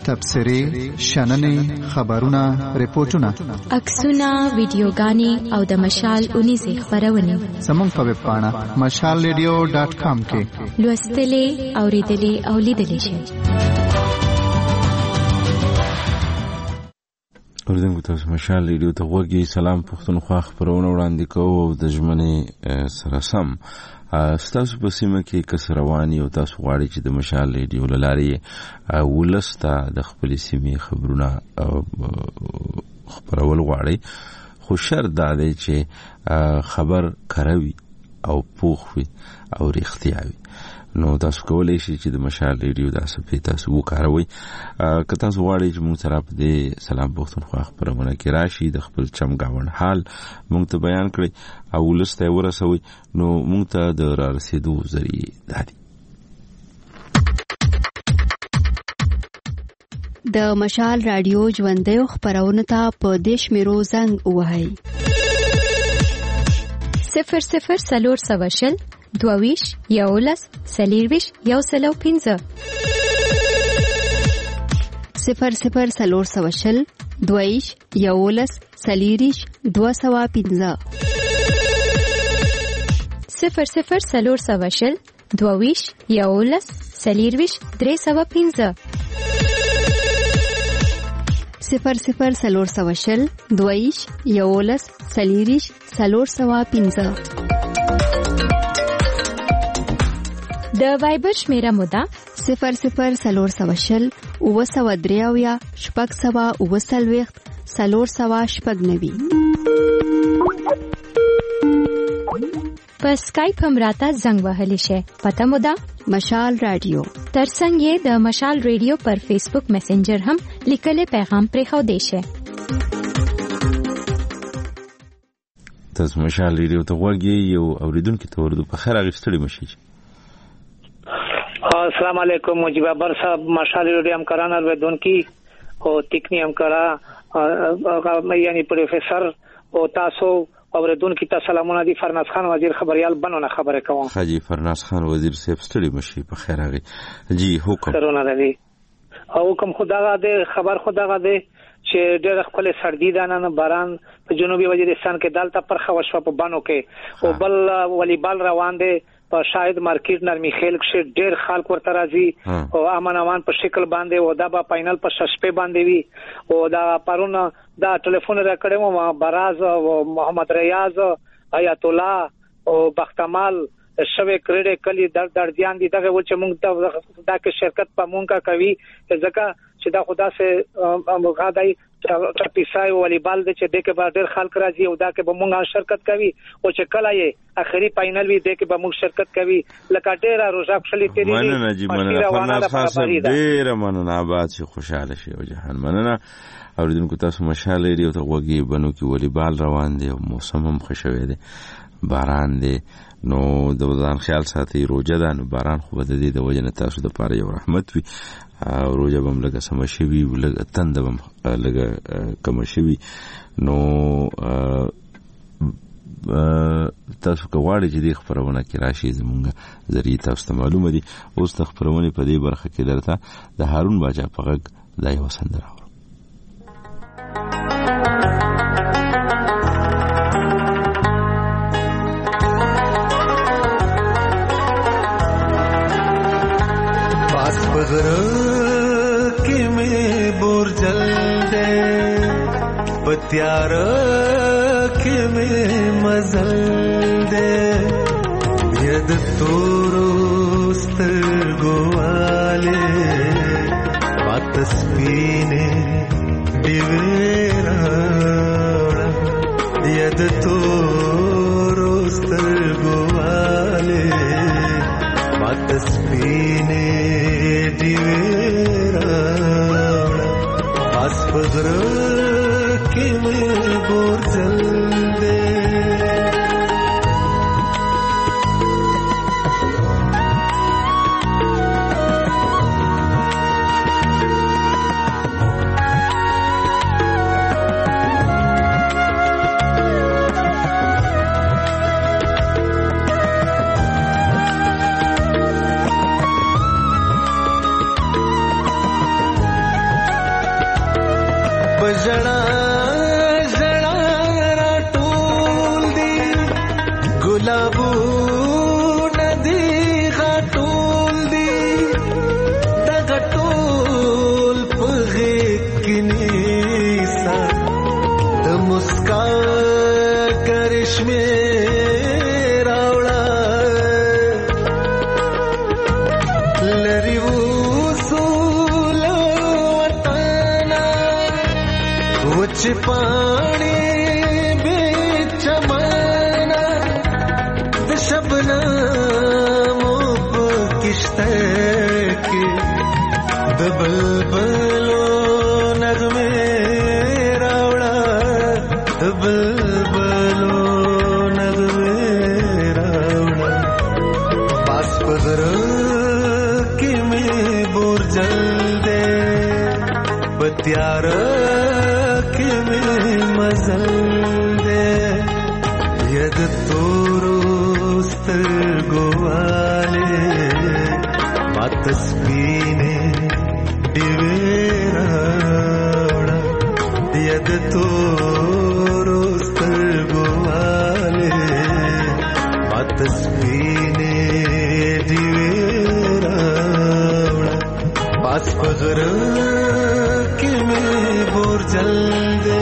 تبصرې شننې خبرونه ریپورتونه عکسونه ویډیوګانې او د مشال اونیزې خبرونه زموږ په ویب پاڼه مشال ریډیو ډاټ کام کې لوستلې اوریدلې او لیدلې شئ. اوریدونکو تاسو مشال ریډیو ته غوږی. سلام پښتونخوا خبرونه وړاندې کوو او د ژمنې سره سم ستاسو په سیمه کې کس رواني او تاسو غواړئ چې د مشال ریډیو له لارې ولسته د خپلې سیمې خبرونه خپرول غواړئ، خو شرط دا دی چې خبر کره وي او پوخ وي او رښتیا وي. نو تاسو کولی شئ چې د مشال ریډیو دا صفحې تاسو وکاروئ. که تاسو غواړئ چې موږ سره په دې سلام پښتونخوا خپرونه کې راشي، د خپل چمګاوند حال موږ ته بیان کړئ او ولس ته ورسوئ، نو موږ ته د رارسېدو ذریعې دا دي. د مشال رادیو ژوندیو خپرونه ته په دې شمیرو زنګ ووهئ: صفر صفر څلور سوه شل دوویش یولس څلېرویش یو سلو پنځه صفر صفر څلور سوه شل دوویش یولس څلېرویش دوه سوه پنځه صفر صفر څلور سوه شل دوویش یولس څلېرویش درې سوه پنځه صفر صفر څلور سوه شل دوویش یولس څلېرویش څلور سوه پنځه د وایبر شمیره مودا صفر صفر څلور سوه شل اوه سوه درې اویا شپږ سوه اوه څلوېښت څلور سوه شپږ نوي. په سکایپ هم راته زنګ وهلی شئ. پته مودا مشال رادیو. ترڅنګ یې د مشال ریډیو پر فیسبوک میسنجر هم لیکلې پیغام پرېښودی شئ. تاسو مشال ریډیو ته غوږی یو اوریدونکي ته ورده په خیر اغوستلی مشي. السلام علیکم مجیب ابر صاحب، مشال ریډیو همکاران اوریدونکي او تکنی همکارا یعنی پروفیسر او تاسو اوریدونکي ته سلامونه دي. فرناز خان وزیر خبريال بنونه خبره کوم. حاجی فرناز خان وزیر صاحب ستړي مشي په خیر اغي. جی حکم سرونه دی او حکم خدا غاده خبر خدا غاده چې ډېر خپل سردی دانه باران په جنوبي وزیرستان کې دالته پرخه وشو په بانو کې او بل والیبال روان دي په شاید مارکیټ نرمي خیل کې ډېر خلک ورته راځي او امن امان په شکل باندې او دا په فائنل په شپه باندې وي او دا پرونه دا ټلیفون را کړم ما براز او محمد ریاض آیت الله او بختمال شوه کړه کلی در در ځان دي دغه و چې موږ دا کې شرکت په مونږه کوي ځکه چې دا خدا سه مغادای چپیسای والیبال د چې د کې به ډېر خلک راځي او دا کې به مونږه شرکت کوي او چې کله یې اخري فائنل وي د کې به موږ شرکت کوي لکه ډېر روزه خپلې تیری مننه جی مننه فرناز خان ډېر مننه آباد شي خوشاله شي او جهان مننه. اوریدونکو تاسو مشال ریډیو ته غوږی بنو کې والیبال روان دي او موسم هم خوشوي دي، باران دی، نو د ځان خیال ساتي. روزه ده، نو باران خو بده دي د وجنه تاسو د پاره یو رحمت وي او روزه بم لګه سم شي وي لګه تند بم لګه کم شي وي. نو تاسو کوواړی چې د خبرونه کې راشي زمونږ ذریعہ تاسو ته معلومه دي. اوس د خبرونه په دې برخه کې درته د هارون باجا په غږ د یو سندره غره کې مې بورجل دے پتیار کې مې مزل دے ید تورو سترګواله وات سپینه دیویرا ید تورو سترګواله وات سپینه पास पगर के में बोर चल दे پژړا ژړا را ټول دی ګلابو ندی غټول دی د غټول پغه کنيسا د مسکا کرشمه पानी बीच माना द शबनमों पे किश्ते के द बुलबुलों नगमे रावड़ा द बुलबुलों नगमे रावड़ा पास पगर की में बोर जल दे बत्यार मजल दे यद तोरोस्तर गोवाले बातस्पीने दिवेरावड़ा यद तोरोस्तर गोवाले बातस्पीने दिवेरावड़ा पास पगर के में बोर जल दे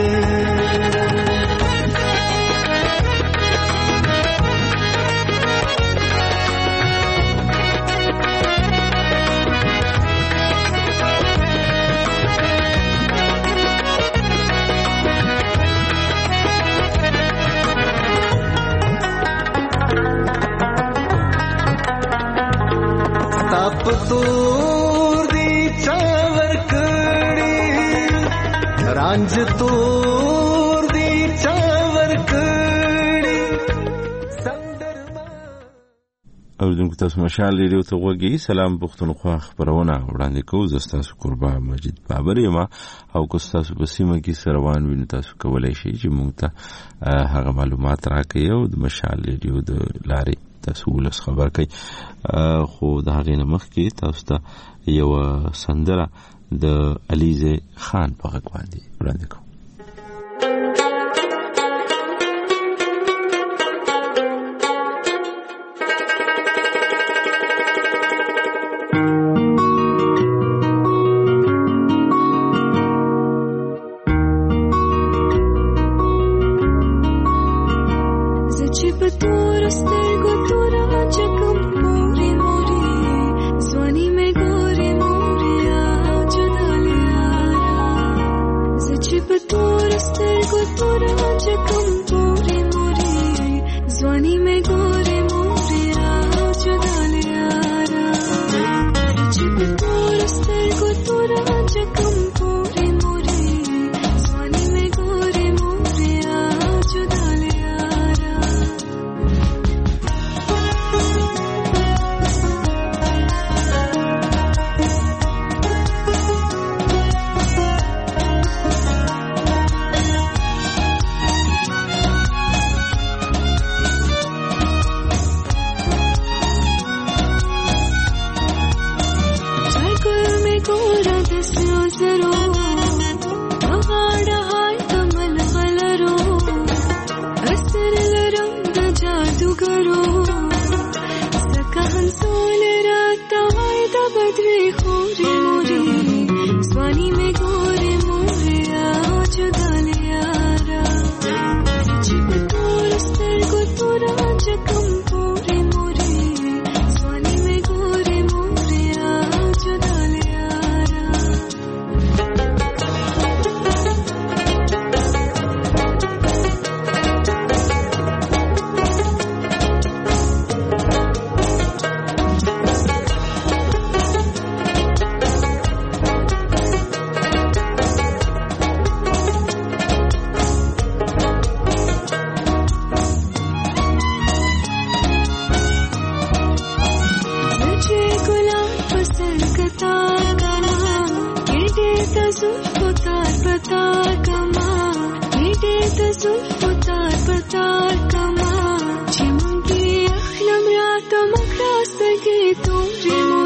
तोर दी चावर कड़ी रांझ तोर दी चावर कड़ी اوریدونکو تاسو مشال ریډیو ته وګورئ. سلام پښتونخوا خبرونه وړاندې کوو. زه تاسو قربان مجید بابر یم او که تاسو په سیمه کې سروان وینئ تاسو کولای شئ چې موږ ته هغه معلومات راکړئ او د مشال ریډیو د لارې تاسو ولس خبر کړئ. خو د هغې نه مخکې تاسو ته یوه سندره د علیزه خان په غږ باندې وړاندې کوم.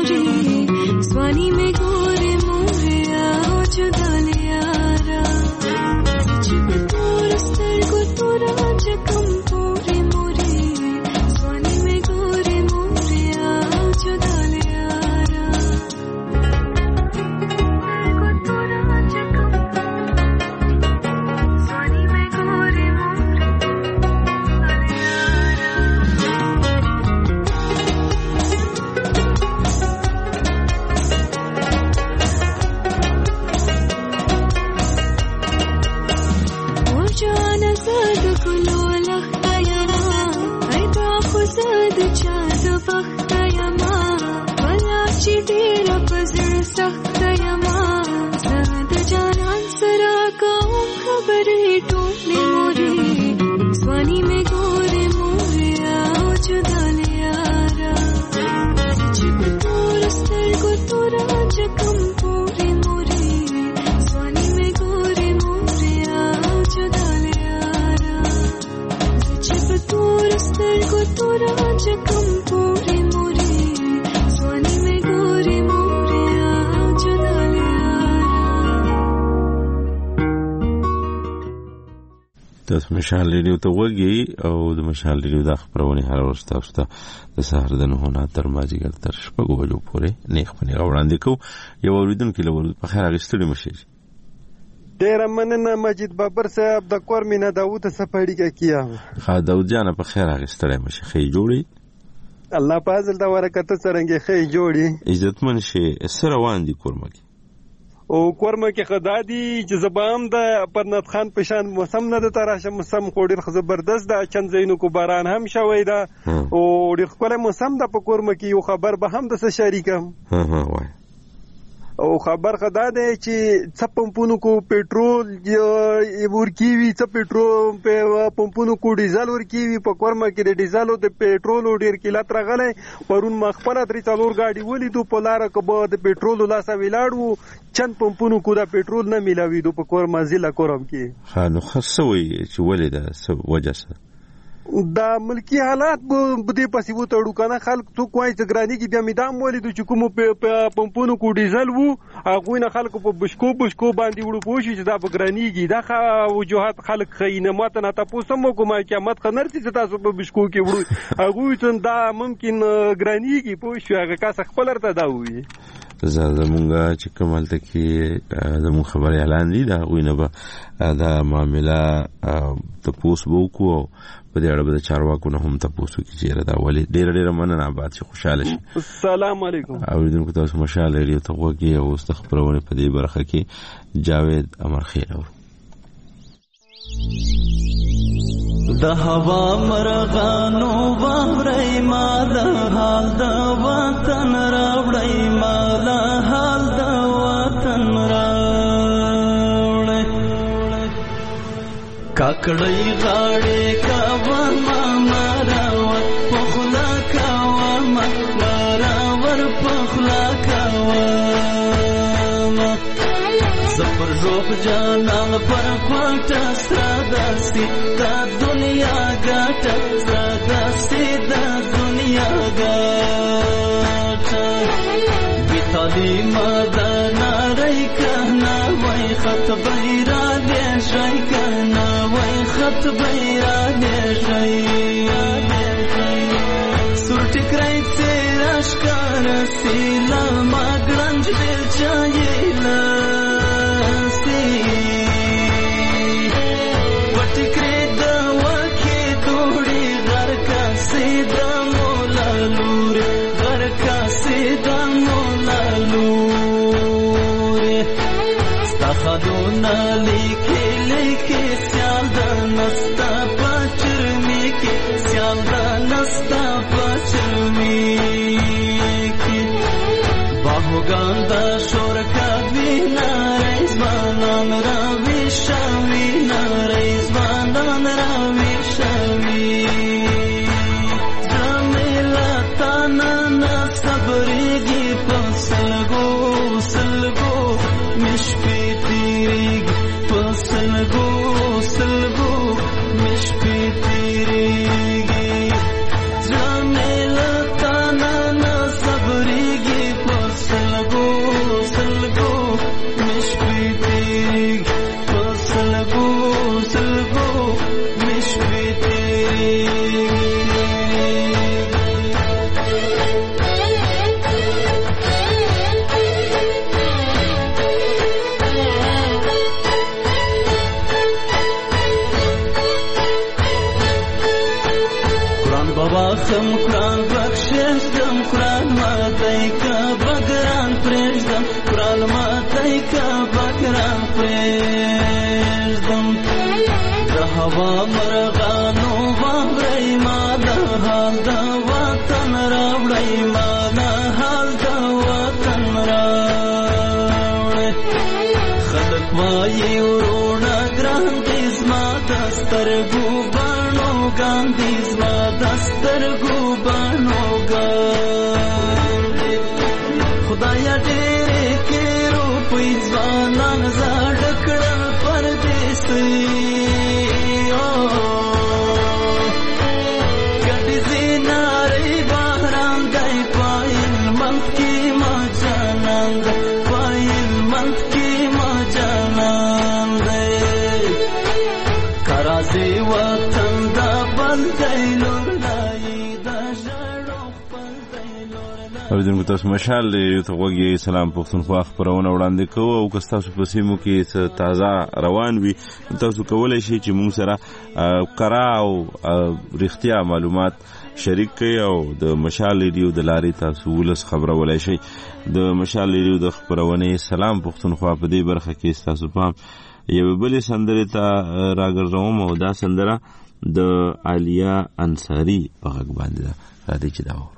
Swani me gore more, aaj dal yaara. تاسو مشال ریډیو ته وګورئ او د مشال ریډیو د خبرونه هر ورځ تاسو ته د سهار د نه نه تر مازیګر تر شپږ بجو پورې نیخ پنه وړاندې کو یو اوریدونکو لور په خیر اغستړي مشي. ډیر مننه مجید بابر صاحب د کور مینا داوود سپاړی کې کیا خا داوود جان په خیر اغستړي مشي خې جوړي الله پازل دا ورکته څنګه خې جوړي عزتمن شي سره روان دي کورمګي او کورمه کې خدا دي چې زبام د پرنات خان پشان موسم نه د تراشه موسم خوډر خو زبردست د چند زینو کو باران هم شوی دا او ډیر خپل موسم د په کورمه کې یو خبر به هم د شریکم ها ها وای او خبر خدا ده چې څه پمپونو کو پېټرول ورکیوي څه پېټرول په پمپونو کو ډیزل ورکیوي په کورمه کې د ډیزل او د پېټرول ډیر کیلات راغله پرون مخبره درې څلور گاډي ولیدو په لار کې به د پېټرول لاسه ویلاړو چند پمپونو کو د پېټرول نه ملاوي دو په کورمه ضلع کورم کې ها نو خاصوي چې ولې دا وجه څه دا ملکی حالات په دې پسې وو تړو کنه خلک تو کوی ځګرانی کې بیا میدان ولیدو چې کوم په پمپونو کو ډیزل وو هغه نه خلکو په بشکو بشکو باندې وړو پوښي چې دا بګرانیږي دا خا وجوهات خلک خینه ماته نه تاسو سم کومه قیامت خنرتي چې تاسو په بشکو کې وړو هغه څنګه دا ممکن ګرانیږي پوښي هغه کاس خپل ارته دا وي زمونږه چې کوملته کې زمون خبري اعلان دي دا غوینه به دا معاملې تاسو وو کو په دې اړه به چارواکو نه هم تاسو کې چیرې دا ولې ډېر ډېر مننه آباد شي خوشاله شي. السلام علیکم. اوریدونکو تاسو مشال ریډیو ته وګورئ او استخبارونه په دې برخه کې جاوید امرخیل اور د هوا مرغانو وړي ما د حال د وطن راوړي ما د حال د وطن راوړي کاکړی غاړي کا ما مراوت پخلا کا ما مراور پخلا کا زبر روح جانان پر پټ ساداسي دا دنیا ګټ ساداسي دا دنیا ګټ بیتالي مدن رای کنا وای خط بیرا دې شای کنا وای خط بیرا دې شای سور ټکرای سراش کار سیلا ما ګرنج دل چایلا خدونا لیکي لیکي سیال د نستا پچرمی کې سیال د نستا پچرمی کې باهوګان د شور کا وینا رزوانان را ویشاوی نا رزوانان را ویشاوی زمیلا تانا نا صبرېږي په سلګو سلګو مشپې سلگو سلگو مشپی تیریگی جامیلا تانا نا صبریگی پا سلگو سلگو مشپی تیریگی پا سلگو سلگو مشپی تیریگی خم قرآن بخشش دم قرآن ماتای کا بگران پریشدم قرآن ماتای کا بگران پریشدم د هوا مرغانو وړي ما د حال د وطن راوړي ما د حال د وطن راوړي خلک وایي ورونه ګران دي زما د سترګو بڼو ګاندي زما دسترګو بانو ګاندي خدایا ډېرې کې روپۍ ځوانان زاړه کړل پردیسي ګډې زینارې بهرام دی پایل منځ کې ما جانان دی پایل منځ کې ما جانان دی کراسي اوریدونکو تاسو مشال یو ته غوږی سلام پښتونخوا خبرونه وړاندې کوو او که تاسو په سیمو کې څه تازه روان وي تاسو کولی شئ چې موږ سره قرا او رښتیا معلومات شریک کړئ او د مشال ریډیو د لارې تاسو ولس خبرولای شئ. د مشال ریډیو د خبرونې سلام پښتونخوا په دې برخه کې تاسو پام یو بلې سندرې ته راګرځوم او دا سندره د عالیه انصاری په غږ باندې ده. راځئ چې دا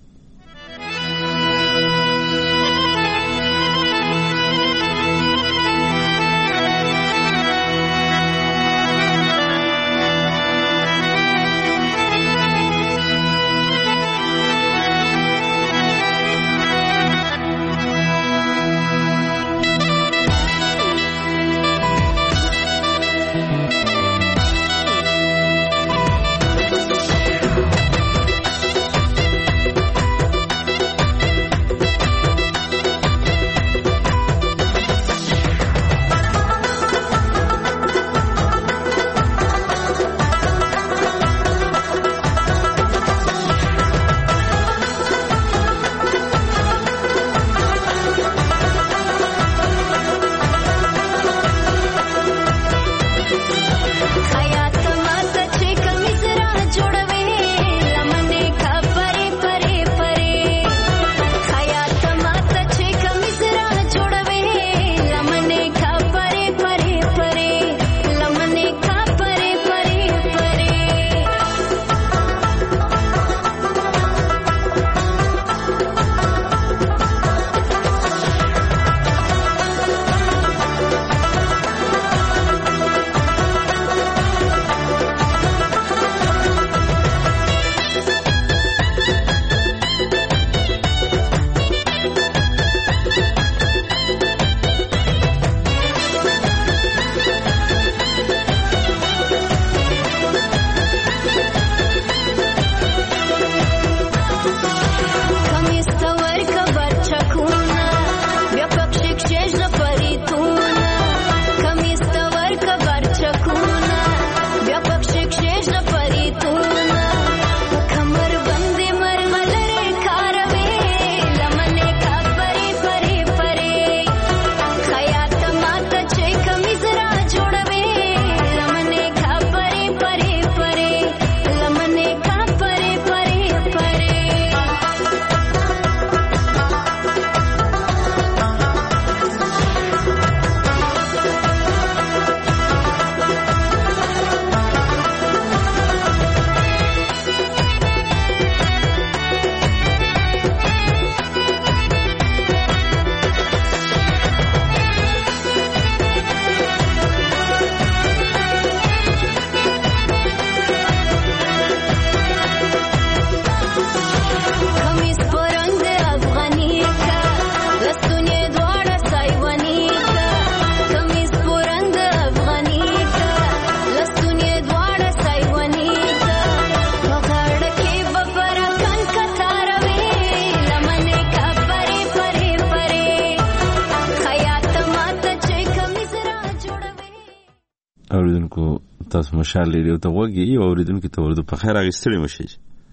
تاسو مشال ریډیو ته وګورئ او اوریدونکو ته ورته په خیر راغستړي مشي.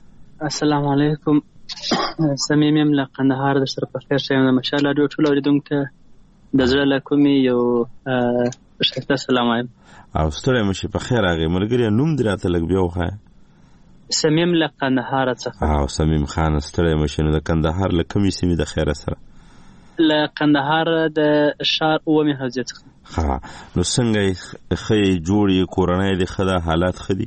السلام علیکم. سمیم یم له قندهار د سره په خیر شم. د مشال ریډیو ټول اوریدونکو ته د زړه له کومې یو ښکته سلام وایم. او ستړي مشي په خیر راغی. ملګری نوم دراته لګ بیا وخه. سمیم له قندهار څخه. او سمیم خان ستړي مشي نو د قندهار له کومې سیمې د خیره سره؟ له قندهار د شار اومه حوزه څخه. ها نو څنګه خې جوړې کورنۍ د خدا حالات خدي؟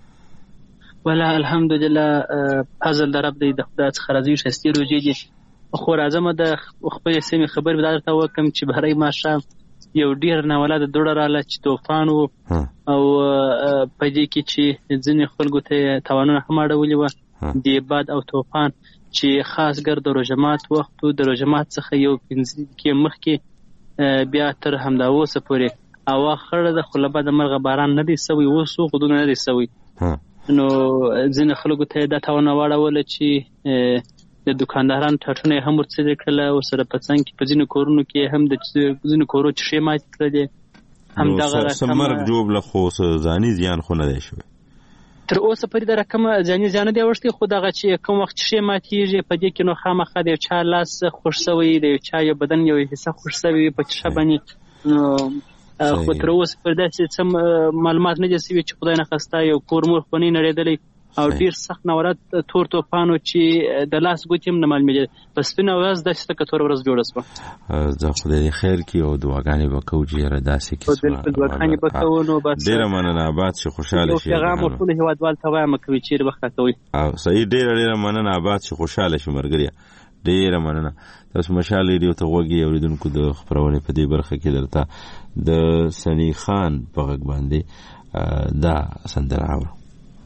ولا الحمدلله فضل در رب د خدای څخه راضي شستي روجي دي. خو راځم د خپل سیمه خبر به درته وکم چې بهرای ماشه یو ډیر نه ولادت دوړه رااله چې طوفان او په دې کې چې ځینې خلکو ته توانونه هم اړولې و دی باد او طوفان چې خاص ګر د روجمات وخت د روجمات څخه یو پنځه کې مخ کې بیا تر همدا اوسه پورې او اخر د خلبه د مرغ باران نه دی سوی وسو غدونه نه دی سوی نو ځینې خلکو ته دا توانه واړول چې د دکانداران ټاټونه هم ورڅ کړل او سره په څنګه کې په ځینو کورونو کې هم د ځینو کورو چې شی مات کړل هم دغه سمرګ جوړ له خو ځاني زیان خو نه دی شوی. تر اوسه پرې د رقم ځاني ځان دی اوښتي خو دغه چې کوم وخت چې ماتیږي په دې کې نو خامخا د چا لاس خوش شوی د چا یو بدن یو حصہ خوش شوی په چا باندې خو تر اوسه پر داسې سم معلومات نه دي چې خدای نه خواسته یو کور مور خونی نړیدلې او ډیر سخت نورات تور توپانو چې د لاس ګوتیم نه معلومیږي په سپینه ورځ د څه کتور ورځ جوړه شوه زه خدای خیر کی او دعاګانې وکړو چې را داسې کی دعاګانې وکړو نو بس ډیر مننه آباد شي خوشاله شي پیغام ټول هیوادوال ته وایم کوي چې وخت کوي او صحیح ډیر ډیر مننه آباد شي خوشاله شي مرګریا ډیر مننه تاسو مشال ریډیو ته وګورئ اوریدونکو د خبرونه په دې برخه کې درته د سنی خان په غږ باندې دا سندره اورو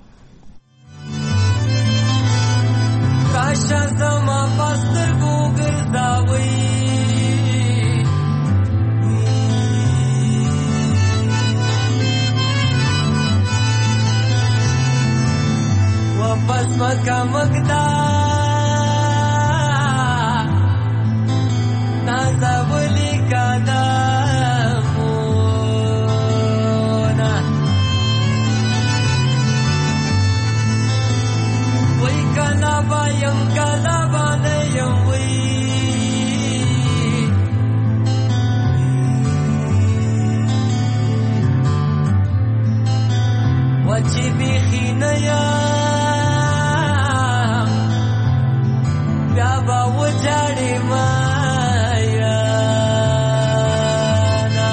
کاشا زما پستر کو ګرځاوي واپس مکه مکدا نازولی کدا Bayam kala banayam wai wachi bi khinaya ya ba wajade maya na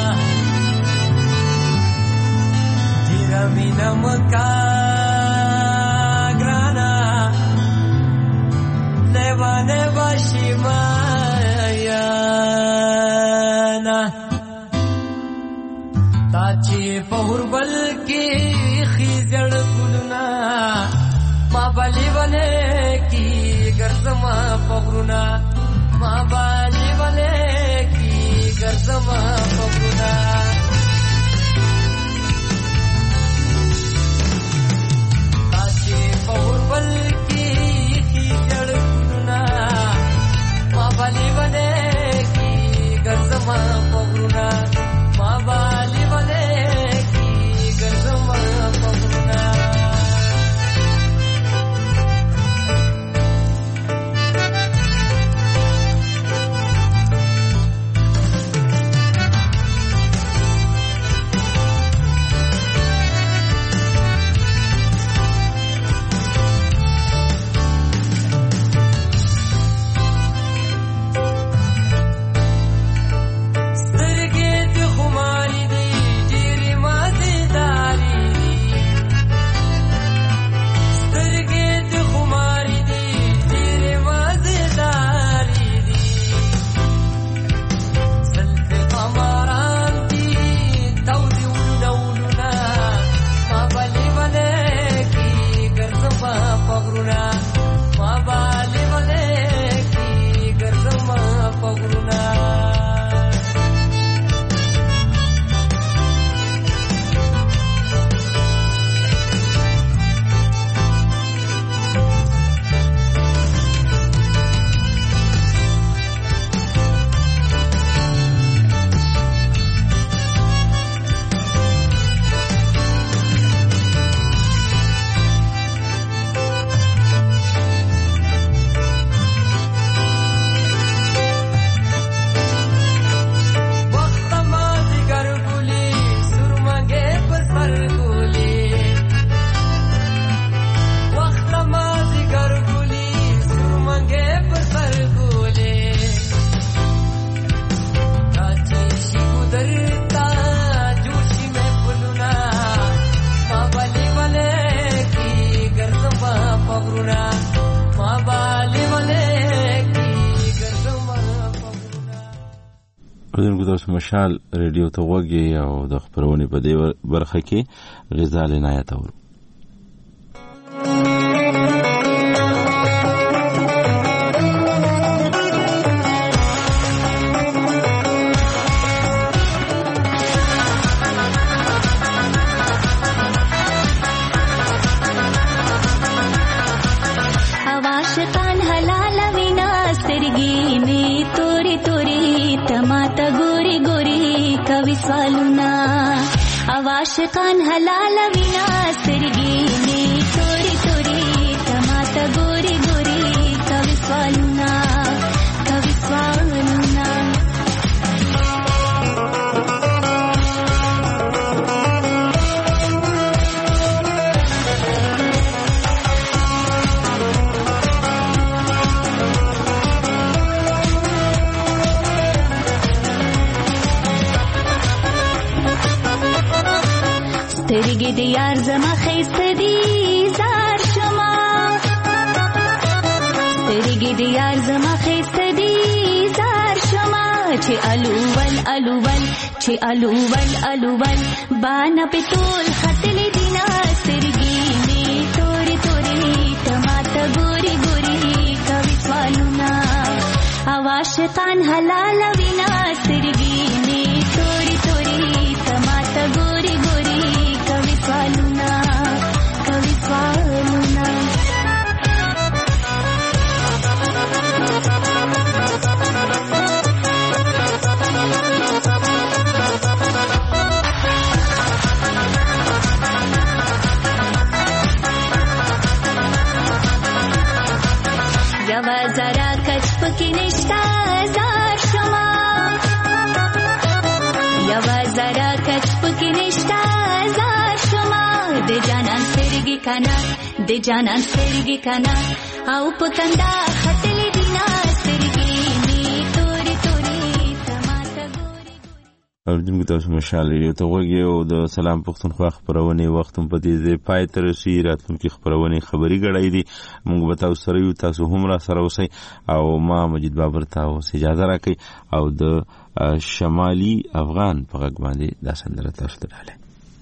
jiramina maka पहुरबल के खीजड़ गुलना माँ बाली बने की गर्जमा पगरुना माँ बाली बने की गर्जमा पगरुना ताचे पहुरबल के खीजड़ गुलना माँ बाली बने की गर्जमा पगरुना माँ बाली बने مشال ریډیو ته وګورئ او د خبرونې په دې برخه کې غزال عنایت اورو आवाशकान हलाल विना सरगी में سترګې د یار زما خیسته دي زار شما سترګې د یار زما خیسته دي زار شما چې الوول الوول چې الوول الوول باندې په ټول خطلې دینا سترګې می تورې تورې تماته ګوري ګوري کوي سوالونه عاشقان حلال وینا سترګې می تورې تورې تماته ګوري ګوري کوي سوالونه کوي سوالونه یوا زرا کچ پکې نشتا زار شما یوا زرا کچ پکې نشتا زار شما د جانان سترګې کنا د جانان سترګې کنا او پکندا خطلې دینا سترګې می تورې تورې تماته ګوري اوریدونکو تاسو مشال ریډیو ته وګورئ او د سلام پښتونخوا خبرونه وخت په دې ځای پای ته رسیدي راتلونکي خبرونه خبري غړای دي موږ به تاسو سره یو تاسو هم را سره اوسئ او ما مجید بابر تاسو اجازه راکړئ او د شمالي افغان په غږ باندې دا سندره تاسو ته ډاله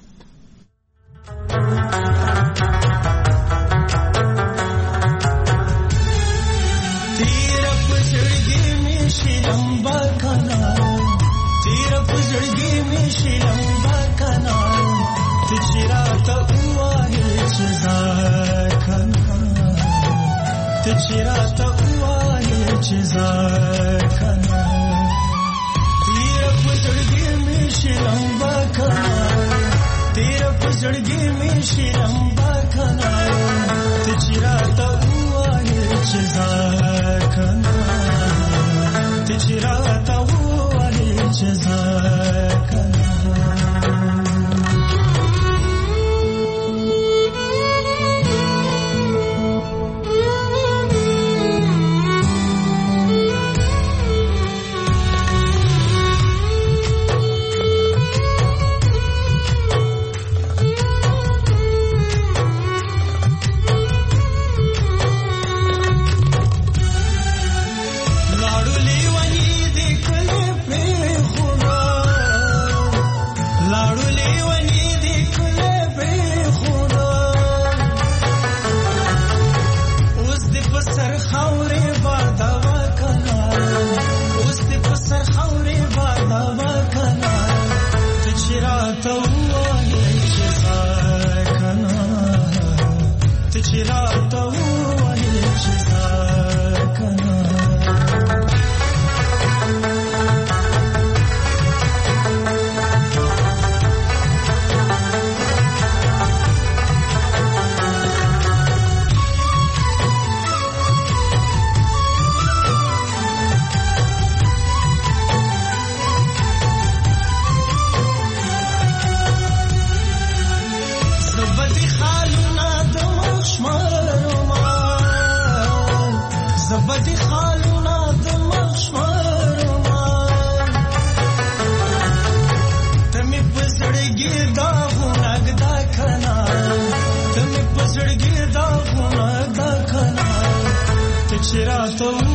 تیر پسړګي می شلمبا کنا تیر پسړګي می شلمبا کنا تچرا ته وای چزا کنا تچرا ته وای چزا کنا تیر پسړګي می شلمبا کنا تیر پسړګي می شلمبا کنا تچرا ته وای چزا کنا تچرا ته وای چزا کنا Chirato